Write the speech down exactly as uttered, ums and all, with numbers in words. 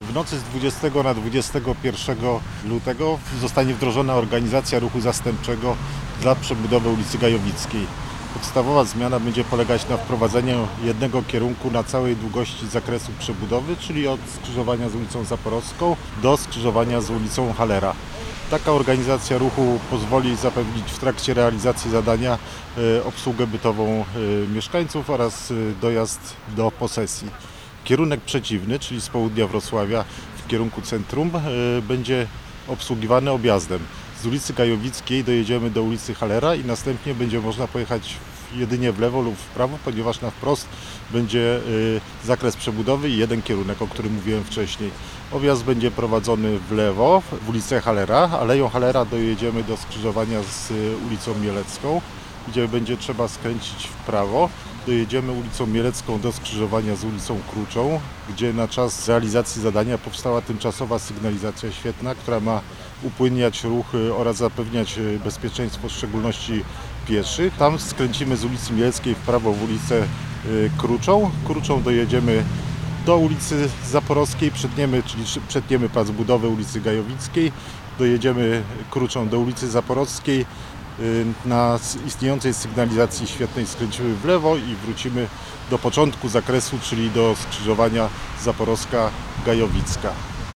W nocy z dwudziestego na dwudziestego pierwszego lutego zostanie wdrożona organizacja ruchu zastępczego dla przebudowy ulicy Gajowickiej. Podstawowa zmiana będzie polegać na wprowadzeniu jednego kierunku na całej długości zakresu przebudowy, czyli od skrzyżowania z ulicą Zaporowską do skrzyżowania z ulicą Hallera. Taka organizacja ruchu pozwoli zapewnić w trakcie realizacji zadania obsługę bytową mieszkańców oraz dojazd do posesji. Kierunek przeciwny, czyli z południa Wrocławia w kierunku centrum, będzie obsługiwany objazdem. Z ulicy Gajowickiej dojedziemy do ulicy Hallera i następnie będzie można pojechać jedynie w lewo lub w prawo, ponieważ na wprost będzie zakres przebudowy i jeden kierunek, o którym mówiłem wcześniej. Objazd będzie prowadzony w lewo, w ulicę Hallera. Aleją Hallera dojedziemy do skrzyżowania z ulicą Mielecką, gdzie będzie trzeba skręcić w prawo. Dojedziemy ulicą Mielecką do skrzyżowania z ulicą Kruczą, gdzie na czas realizacji zadania powstała tymczasowa sygnalizacja świetna, która ma upłynniać ruch oraz zapewniać bezpieczeństwo, w szczególności pieszych. Tam skręcimy z ulicy Mieleckiej w prawo w ulicę Kruczą. Kruczą dojedziemy do ulicy Zaporowskiej, przetniemy, czyli przetniemy plac budowy ulicy Gajowickiej, dojedziemy Kruczą do ulicy Zaporowskiej. Na istniejącej sygnalizacji świetnej skręcimy w lewo i wrócimy do początku zakresu, czyli do skrzyżowania Zaporowska-Gajowicka.